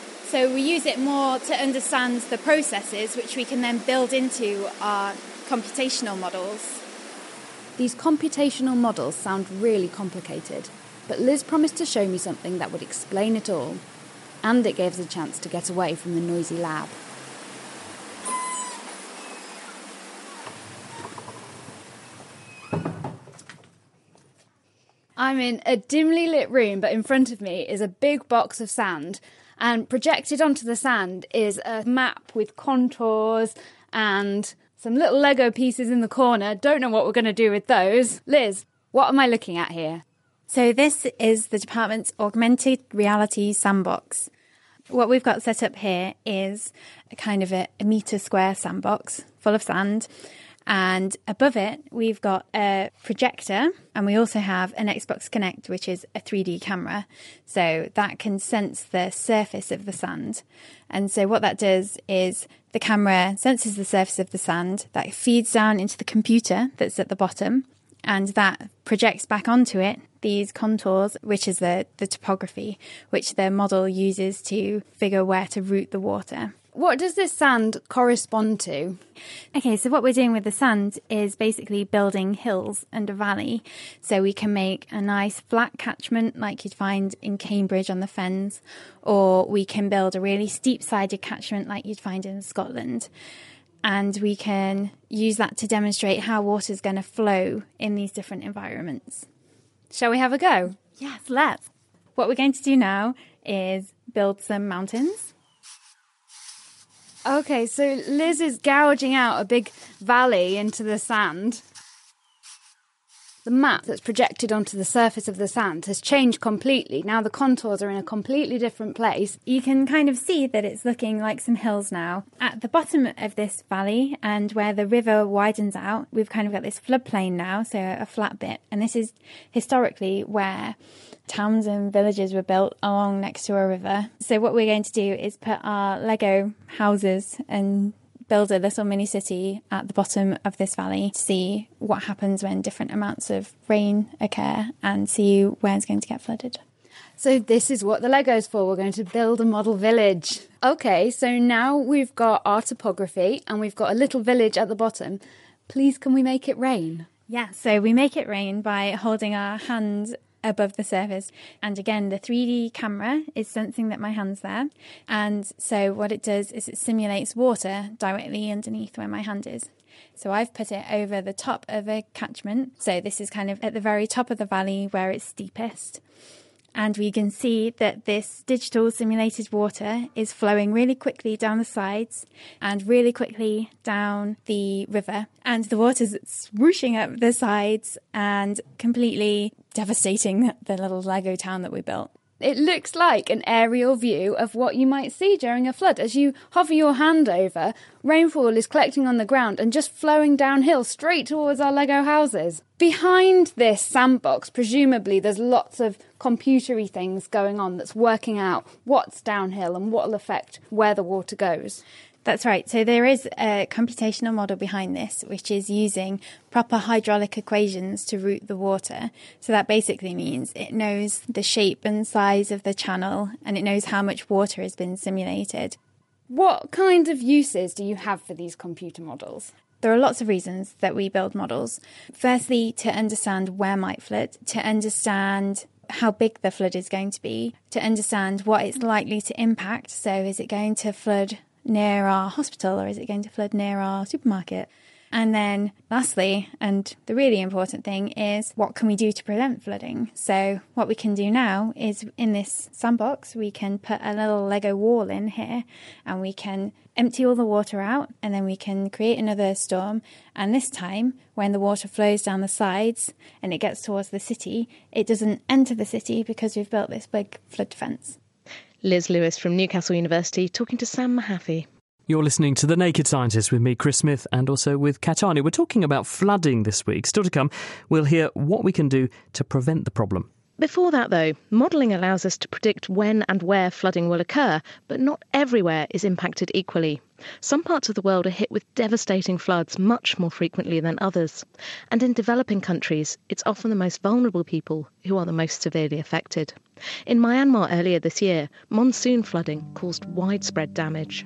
So we use it more to understand the processes, which we can then build into our computational models. These computational models sound really complicated, but Liz promised to show me something that would explain it all. And it gave us a chance to get away from the noisy lab. I'm in a dimly lit room, but in front of me is a big box of sand, and projected onto the sand is a map with contours and some little Lego pieces in the corner. Don't know what we're going to do with those. Liz, what am I looking at here? So this is the department's augmented reality sandbox. What we've got set up here is a kind of a metre square sandbox full of sand. And above it, we've got a projector, and we also have an Xbox Kinect, which is a 3D camera. So that can sense the surface of the sand. And so what that does is the camera senses the surface of the sand, that feeds down into the computer that's at the bottom, and that projects back onto it these contours, which is the topography, which the model uses to figure where to route the water. What does this sand correspond to? Okay, so what we're doing with the sand is basically building hills and a valley. So we can make a nice flat catchment like you'd find in Cambridge on the Fens, or we can build a really steep-sided catchment like you'd find in Scotland. And we can use that to demonstrate how water's going to flow in these different environments. Shall we have a go? Yes, let's. What we're going to do now is build some mountains. Okay, so Liz is gouging out a big valley into the sand. The map that's projected onto the surface of the sand has changed completely. Now the contours are in a completely different place. You can kind of see that it's looking like some hills now. At the bottom of this valley, and where the river widens out, we've kind of got this floodplain now, so a flat bit. And this is historically where towns and villages were built along next to a river. So what we're going to do is put our Lego houses and build a little mini city at the bottom of this valley to see what happens when different amounts of rain occur and see where it's going to get flooded. So this is what the Lego's for. We're going to build a model village. Okay, so now we've got our topography and we've got a little village at the bottom. Please, can we make it rain? Yeah, so we make it rain by holding our hand above the surface. And again, the 3D camera is sensing that my hand's there. And so what it does is it simulates water directly underneath where my hand is. So I've put it over the top of a catchment. So this is kind of at the very top of the valley where it's steepest. And we can see that this digital simulated water is flowing really quickly down the sides and really quickly down the river. And the water's swooshing up the sides and completely devastating the little Lego town that we built. It looks like an aerial view of what you might see during a flood. As you hover your hand over, rainfall is collecting on the ground and just flowing downhill straight towards our Lego houses. Behind this sandbox, presumably there's lots of computery things going on that's working out what's downhill and what will affect where the water goes. That's right. So there is a computational model behind this, which is using proper hydraulic equations to route the water. So that basically means it knows the shape and size of the channel and it knows how much water has been simulated. What kind of uses do you have for these computer models? There are lots of reasons that we build models. Firstly, to understand where might flood, to understand how big the flood is going to be, to understand what it's likely to impact. So is it going to flood near our hospital or is it going to flood near our supermarket? And then lastly, and the really important thing, is what can we do to prevent flooding? So what we can do now is in this sandbox, we can put a little Lego wall in here and we can empty all the water out and then we can create another storm. And this time, when the water flows down the sides and it gets towards the city, it doesn't enter the city because we've built this big flood defence. Liz Lewis from Newcastle University talking to Sam Mahaffey. You're listening to The Naked Scientist with me, Chris Smith, and also with Kat Arney. We're talking about flooding this week. Still to come, we'll hear what we can do to prevent the problem. Before that, though, modelling allows us to predict when and where flooding will occur, but not everywhere is impacted equally. Some parts of the world are hit with devastating floods much more frequently than others. And in developing countries, it's often the most vulnerable people who are the most severely affected. In Myanmar earlier this year, monsoon flooding caused widespread damage.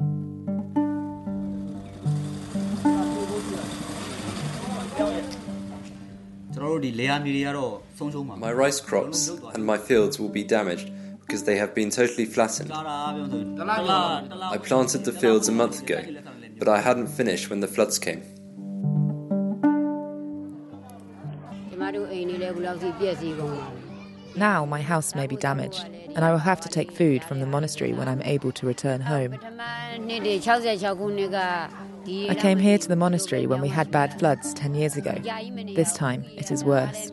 My rice crops and my fields will be damaged because they have been totally flattened. I planted the fields a month ago, but I hadn't finished when the floods came. Now my house may be damaged, and I will have to take food from the monastery when I'm able to return home. I came here to the monastery when we had bad floods 10 years ago. This time, it is worse.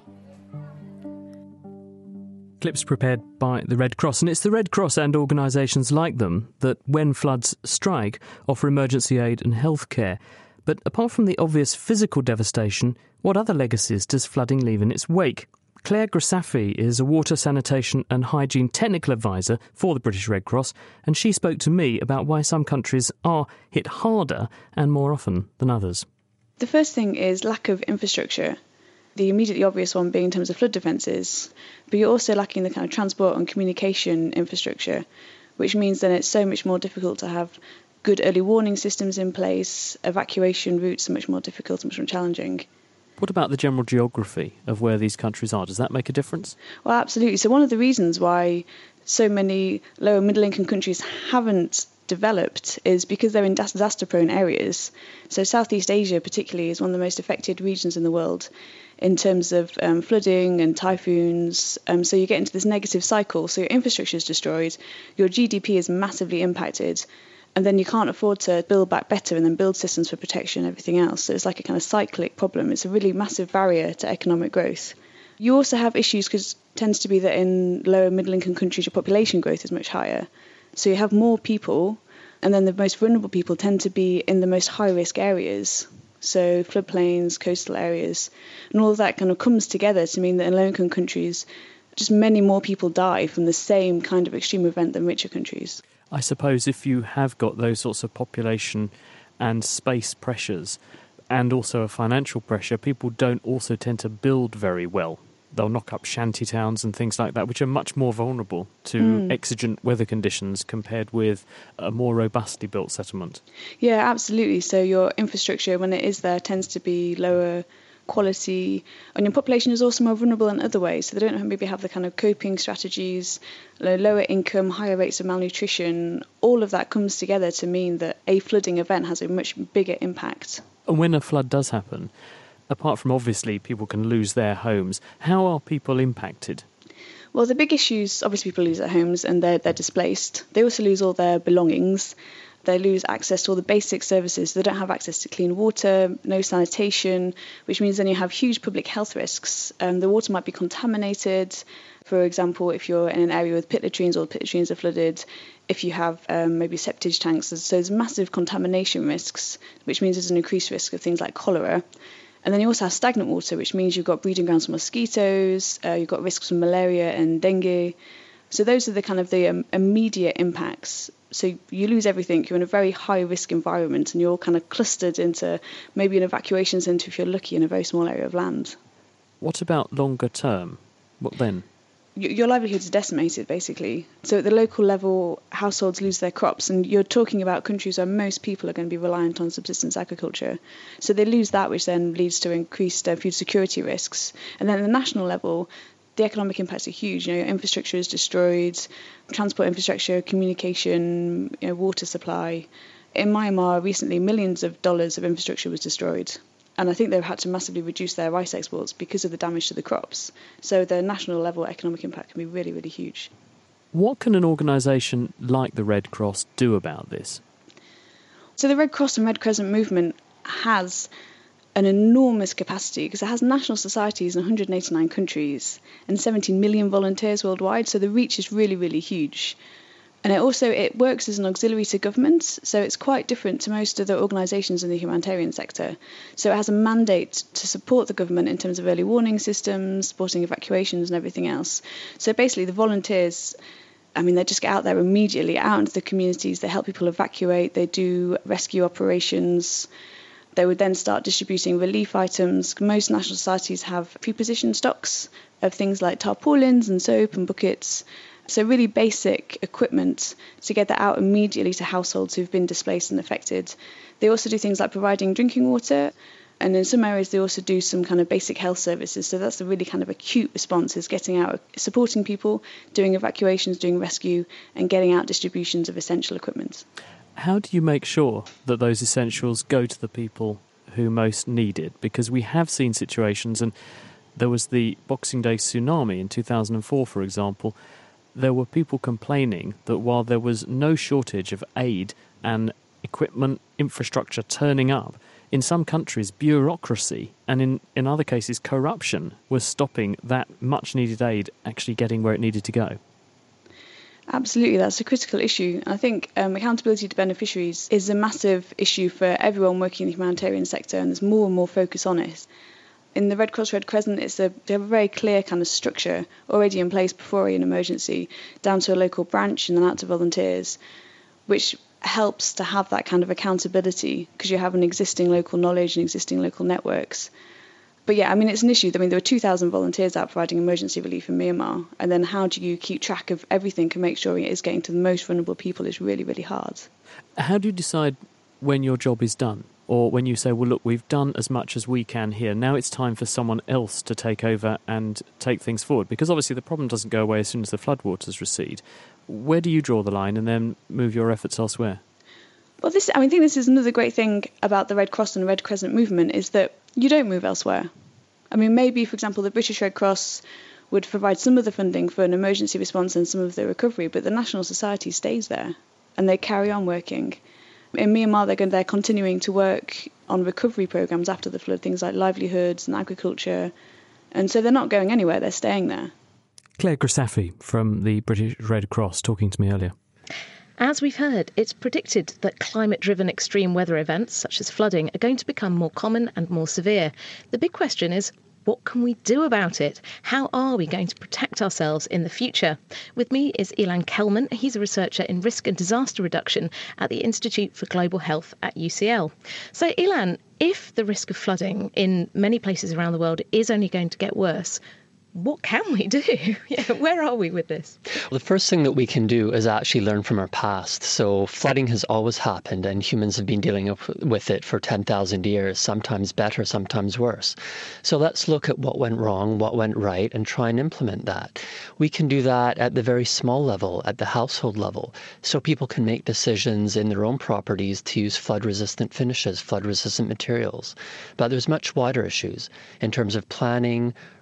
Clips prepared by the Red Cross, and it's the Red Cross and organisations like them that, when floods strike, offer emergency aid and health care. But apart from the obvious physical devastation, what other legacies does flooding leave in its wake? Claire Grasaffi is a water, sanitation and hygiene technical advisor for the British Red Cross, and she spoke to me about why some countries are hit harder and more often than others. The first thing is lack of infrastructure. The immediately obvious one being in terms of flood defences, but you're also lacking the kind of transport and communication infrastructure, which means then it's so much more difficult to have good early warning systems in place. Evacuation routes are much more difficult and much more challenging. What about the general geography of where these countries are? Does that make a difference? Well, absolutely. So one of the reasons why so many low and middle income countries haven't developed is because they're in disaster-prone areas. So Southeast Asia particularly is one of the most affected regions in the world in terms of flooding and typhoons. So you get into this negative cycle. So your infrastructure is destroyed, your GDP is massively impacted, and then you can't afford to build back better and then build systems for protection and everything else. So it's like a kind of cyclic problem. It's a really massive barrier to economic growth. You also have issues because it tends to be that in lower middle income countries your population growth is much higher. So you have more people, and then the most vulnerable people tend to be in the most high-risk areas, so floodplains, coastal areas, and all of that kind of comes together to mean that in low-income countries, just many more people die from the same kind of extreme event than richer countries. I suppose if you have got those sorts of population and space pressures and also a financial pressure, people don't also tend to build very well. They'll knock up shanty towns and things like that, which are much more vulnerable to exigent weather conditions compared with a more robustly built settlement. Yeah, absolutely. So your infrastructure, when it is there, tends to be lower quality, and your population is also more vulnerable in other ways. So they don't maybe have the kind of coping strategies, lower income, higher rates of malnutrition. All of that comes together to mean that a flooding event has a much bigger impact. And when a flood does happen, apart from obviously people can lose their homes, how are people impacted? Well, the big issues, obviously people lose their homes and they're displaced. They also lose all their belongings. They lose access to all the basic services. They don't have access to clean water, no sanitation, which means then you have huge public health risks. The water might be contaminated. For example, if you're in an area with pit latrines or the pit latrines are flooded, if you have maybe septage tanks, so there's massive contamination risks, which means there's an increased risk of things like cholera. And then you also have stagnant water, which means you've got breeding grounds for mosquitoes, you've got risks from malaria and dengue. So those are the kind of the immediate impacts. So you lose everything, you're in a very high risk environment and you're kind of clustered into maybe an evacuation centre if you're lucky in a very small area of land. What about longer term? What then? Your livelihood is decimated, basically. So at the local level, households lose their crops, and you're talking about countries where most people are going to be reliant on subsistence agriculture. So they lose that, which then leads to increased food security risks. And then at the national level, the economic impacts are huge. Your infrastructure is destroyed, transport infrastructure, communication, water supply. In Myanmar recently, millions of dollars of infrastructure was destroyed. And I think they've had to massively reduce their rice exports because of the damage to the crops. So the national level economic impact can be really, really huge. What can an organisation like the Red Cross do about this? So the Red Cross and Red Crescent movement has an enormous capacity because it has national societies in 189 countries and 17 million volunteers worldwide. So the reach is really, really huge. And it works as an auxiliary to government, so it's quite different to most other organisations in the humanitarian sector. So it has a mandate to support the government in terms of early warning systems, supporting evacuations and everything else. So basically the volunteers, they just get out there immediately, out into the communities, they help people evacuate, they do rescue operations. They would then start distributing relief items. Most national societies have pre-positioned stocks of things like tarpaulins and soap and buckets. So really basic equipment to get that out immediately to households who've been displaced and affected. They also do things like providing drinking water. And in some areas, they also do some kind of basic health services. So that's the really kind of acute response, is getting out, supporting people, doing evacuations, doing rescue, and getting out distributions of essential equipment. How do you make sure that those essentials go to the people who most need it? Because we have seen situations, and there was the Boxing Day tsunami in 2004, for example. There were people complaining that while there was no shortage of aid and equipment infrastructure turning up, in some countries bureaucracy and in other cases corruption was stopping that much needed aid actually getting where it needed to go. Absolutely, that's a critical issue. I think accountability to beneficiaries is a massive issue for everyone working in the humanitarian sector, and there's more and more focus on it. In the Red Cross, Red Crescent, they have a very clear kind of structure already in place before an emergency, down to a local branch and then out to volunteers, which helps to have that kind of accountability because you have an existing local knowledge and existing local networks. But yeah, it's an issue. There were 2,000 volunteers out providing emergency relief in Myanmar, and then how do you keep track of everything and make sure it is getting to the most vulnerable people is really, really hard. How do you decide when your job is done? Or when you say, well, look, we've done as much as we can here. Now it's time for someone else to take over and take things forward. Because obviously the problem doesn't go away as soon as the floodwaters recede. Where do you draw the line and then move your efforts elsewhere? Well, I think this is another great thing about the Red Cross and the Red Crescent movement is that you don't move elsewhere. Maybe, for example, the British Red Cross would provide some of the funding for an emergency response and some of the recovery, but the National Society stays there and they carry on working. In Myanmar, they're continuing to work on recovery programs after the flood, things like livelihoods and agriculture. And so they're not going anywhere, they're staying there. Claire Grisafi from the British Red Cross talking to me earlier. As we've heard, it's predicted that climate-driven extreme weather events, such as flooding, are going to become more common and more severe. The big question is, what can we do about it? How are we going to protect ourselves in the future? With me is Ilan Kelman. He's a researcher in risk and disaster reduction at the Institute for Global Health at UCL. So, Ilan, if the risk of flooding in many places around the world is only going to get worse, what can we do? Where are we with this? Well, the first thing that we can do is actually learn from our past. So flooding has always happened and humans have been dealing with it for 10,000 years, sometimes better, sometimes worse. So let's look at what went wrong, what went right, and try and implement that. We can do that at the very small level, at the household level, so people can make decisions in their own properties to use flood-resistant finishes, flood-resistant materials. But there's much wider issues in terms of planning,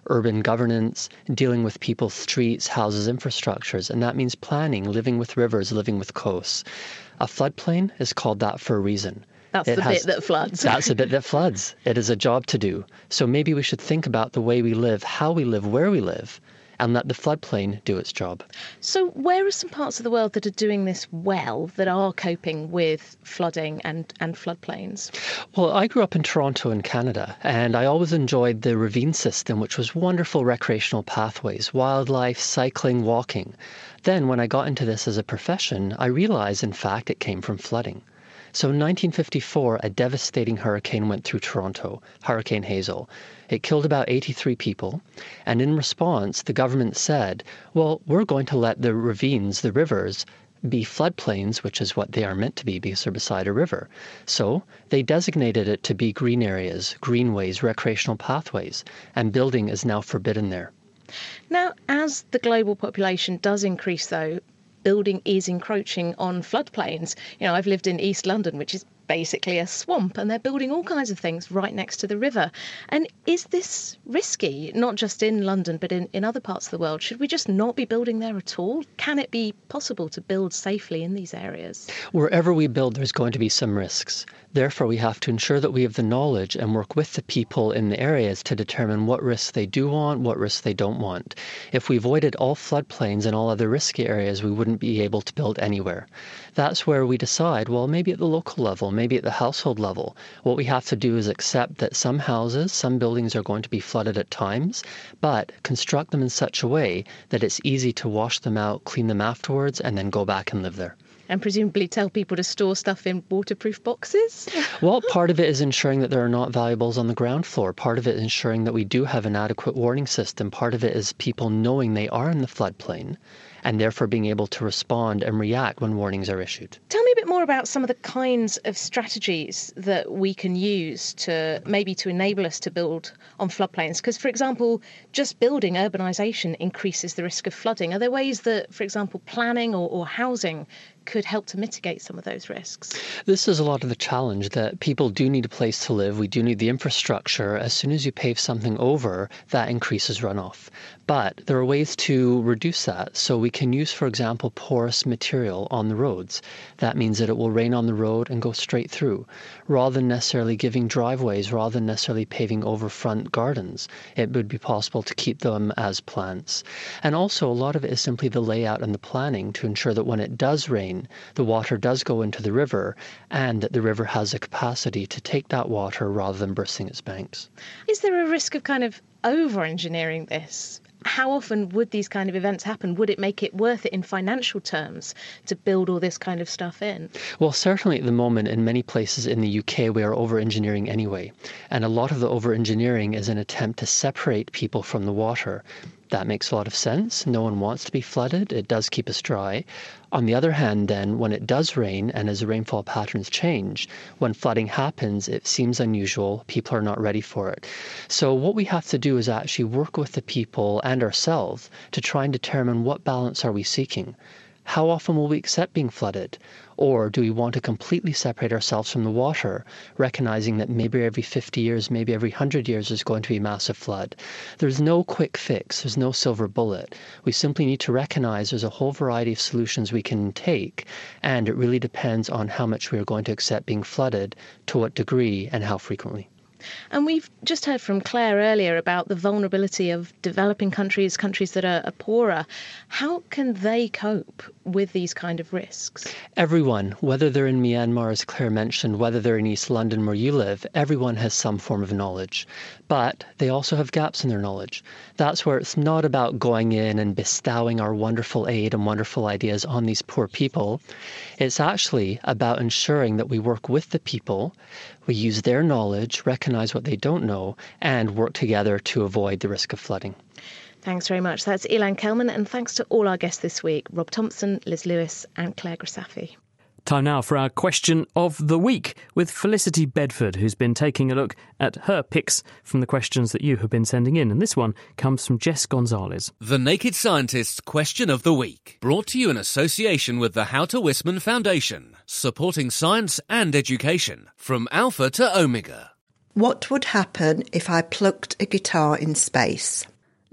urban governance, dealing with people's streets, houses, infrastructures, and that means planning, living with rivers, living with coasts. A floodplain is called that for a reason. That's the bit that floods. That's the bit that floods. It is a job to do. So maybe we should think about the way we live, how we live, where we live, and let the floodplain do its job. So where are some parts of the world that are doing this well, that are coping with flooding and floodplains? Well, I grew up in Toronto in Canada, and I always enjoyed the ravine system, which was wonderful recreational pathways, wildlife, cycling, walking. Then when I got into this as a profession, I realized, in fact, it came from flooding. So in 1954, a devastating hurricane went through Toronto, Hurricane Hazel. It killed about 83 people, and in response, the government said, well, we're going to let the ravines, the rivers, be floodplains, which is what they are meant to be because they're beside a river. So they designated it to be green areas, greenways, recreational pathways, and building is now forbidden there. Now, as the global population does increase, though, building is encroaching on floodplains. You know, I've lived in East London, which is basically a swamp, and they're building all kinds of things right next to the river. And is this risky, not just in London, but in other parts of the world? Should we just not be building there at all? Can it be possible to build safely in these areas? Wherever we build, there's going to be some risks. Therefore, we have to ensure that we have the knowledge and work with the people in the areas to determine what risks they do want, what risks they don't want. If we avoided all floodplains and all other risky areas, we wouldn't be able to build anywhere. That's where we decide, well, maybe at the local level, maybe at the household level, what we have to do is accept that some houses, some buildings are going to be flooded at times, but construct them in such a way that it's easy to wash them out, clean them afterwards, and then go back and live there. And presumably tell people to store stuff in waterproof boxes? Well, part of it is ensuring that there are not valuables on the ground floor. Part of it is ensuring that we do have an adequate warning system. Part of it is people knowing they are in the floodplain and therefore being able to respond and react when warnings are issued. Tell me a bit more about some of the kinds of strategies that we can use to enable us to build on floodplains. Because, for example, just building urbanisation increases the risk of flooding. Are there ways that, for example, planning or housing could help to mitigate some of those risks? This is a lot of the challenge, that people do need a place to live. We do need the infrastructure. As soon as you pave something over, that increases runoff. But there are ways to reduce that. So we can use, for example, porous material on the roads. That means that it will rain on the road and go straight through. Rather than necessarily giving driveways, rather than necessarily paving over front gardens, it would be possible to keep them as plants. And also, a lot of it is simply the layout and the planning to ensure that when it does rain, the water does go into the river, and that the river has a capacity to take that water rather than bursting its banks. Is there a risk of kind of over-engineering this? How often would these kind of events happen? Would it make it worth it in financial terms to build all this kind of stuff in? Well, certainly at the moment in many places in the UK we are over-engineering anyway. And a lot of the over-engineering is an attempt to separate people from the water. That makes a lot of sense. No one wants to be flooded. It does keep us dry. On the other hand, then, when it does rain and as the rainfall patterns change, when flooding happens, it seems unusual. People are not ready for it. So what we have to do is actually work with the people and ourselves to try and determine what balance are we seeking. How often will we accept being flooded? Or do we want to completely separate ourselves from the water, recognizing that maybe every 50 years, maybe every 100 years is going to be a massive flood? There's no quick fix. There's no silver bullet. We simply need to recognize there's a whole variety of solutions we can take, and it really depends on how much we are going to accept being flooded, to what degree, and how frequently. And we've just heard from Claire earlier about the vulnerability of developing countries that are poorer. How can they cope with these kind of risks? Everyone, whether they're in Myanmar, as Claire mentioned, whether they're in East London where you live, everyone has some form of knowledge. But they also have gaps in their knowledge. That's where it's not about going in and bestowing our wonderful aid and wonderful ideas on these poor people. It's actually about ensuring that we work with the people, we use their knowledge, recognize what they don't know, and work together to avoid the risk of flooding. Thanks very much. That's Ilan Kelman, and thanks to all our guests this week, Rob Thompson, Liz Lewis and Claire Grisafi. Time now for our question of the week with Felicity Bedford, who's been taking a look at her picks from the questions that you have been sending in. And this one comes from Jess Gonzalez. The Naked Scientist's Question of the Week, brought to you in association with the Houter Wisman Foundation, supporting science and education from Alpha to Omega. What would happen if I plugged a guitar in space?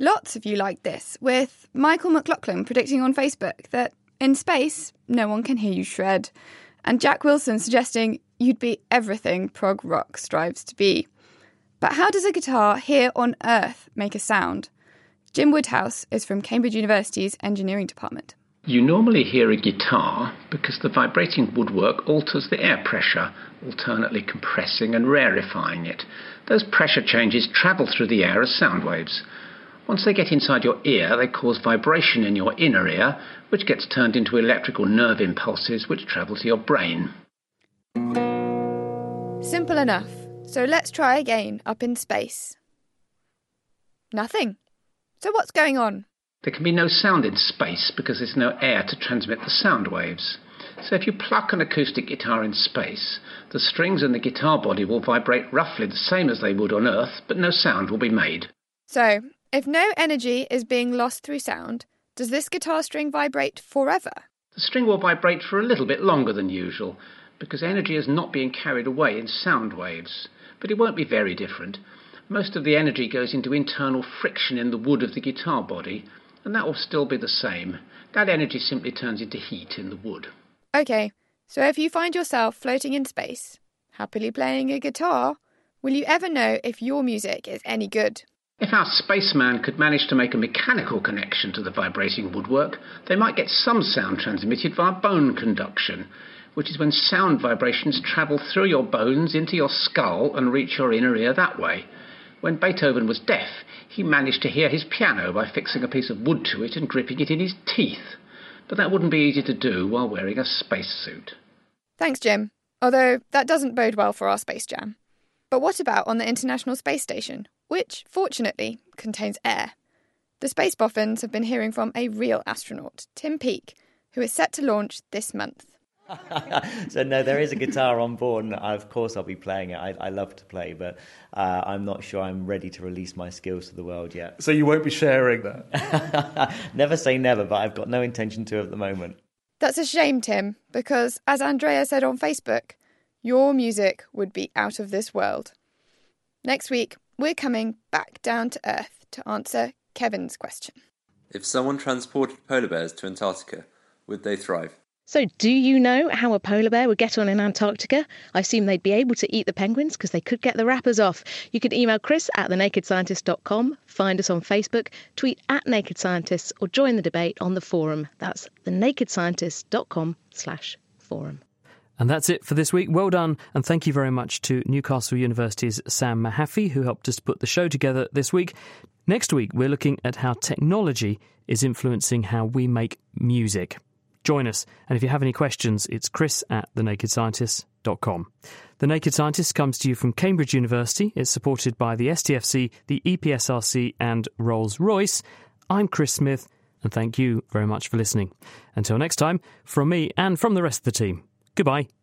Lots of you like this, with Michael McLaughlin predicting on Facebook that in space, no one can hear you shred, and Jack Wilson suggesting you'd be everything prog rock strives to be. But how does a guitar here on Earth make a sound? Jim Woodhouse is from Cambridge University's Engineering Department. You normally hear a guitar because the vibrating woodwork alters the air pressure, alternately compressing and rarefying it. Those pressure changes travel through the air as sound waves. Once they get inside your ear, they cause vibration in your inner ear, which gets turned into electrical nerve impulses which travel to your brain. Simple enough. So let's try again up in space. Nothing. So what's going on? There can be no sound in space because there's no air to transmit the sound waves. So if you pluck an acoustic guitar in space, the strings and the guitar body will vibrate roughly the same as they would on Earth, but no sound will be made. So, if no energy is being lost through sound, does this guitar string vibrate forever? The string will vibrate for a little bit longer than usual, because energy is not being carried away in sound waves. But it won't be very different. Most of the energy goes into internal friction in the wood of the guitar body, and that will still be the same. That energy simply turns into heat in the wood. OK, so if you find yourself floating in space, happily playing a guitar, will you ever know if your music is any good? If our spaceman could manage to make a mechanical connection to the vibrating woodwork, they might get some sound transmitted via bone conduction, which is when sound vibrations travel through your bones into your skull and reach your inner ear that way. When Beethoven was deaf, he managed to hear his piano by fixing a piece of wood to it and gripping it in his teeth. But that wouldn't be easy to do while wearing a spacesuit. Thanks, Jim. Although that doesn't bode well for our Space Jam. But what about on the International Space Station, which, fortunately, contains air? The Space Boffins have been hearing from a real astronaut, Tim Peake, who is set to launch this month. So no, there is a guitar on board, and of course I'll be playing it. I love to play, but I'm not sure I'm ready to release my skills to the world yet. So you won't be sharing that? Never say never, but I've got no intention to at the moment. That's a shame, Tim, because as Andrea said on Facebook, your music would be out of this world. Next week, we're coming back down to Earth to answer Kevin's question. If someone transported polar bears to Antarctica, would they thrive? So do you know how a polar bear would get on in Antarctica? I assume they'd be able to eat the penguins because they could get the wrappers off. You can email chris@thenakedscientist.com, find us on Facebook, tweet @nakedscientists, or join the debate on the forum. That's thenakedscientist.com/forum. And that's it for this week. Well done, and thank you very much to Newcastle University's Sam Mahaffey, who helped us put the show together this week. Next week, we're looking at how technology is influencing how we make music. Join us, and if you have any questions, it's chris@thenakedscientist.com. The Naked Scientist comes to you from Cambridge University. It's supported by the STFC, the EPSRC and Rolls-Royce. I'm Chris Smith, and thank you very much for listening. Until next time, from me and from the rest of the team, goodbye.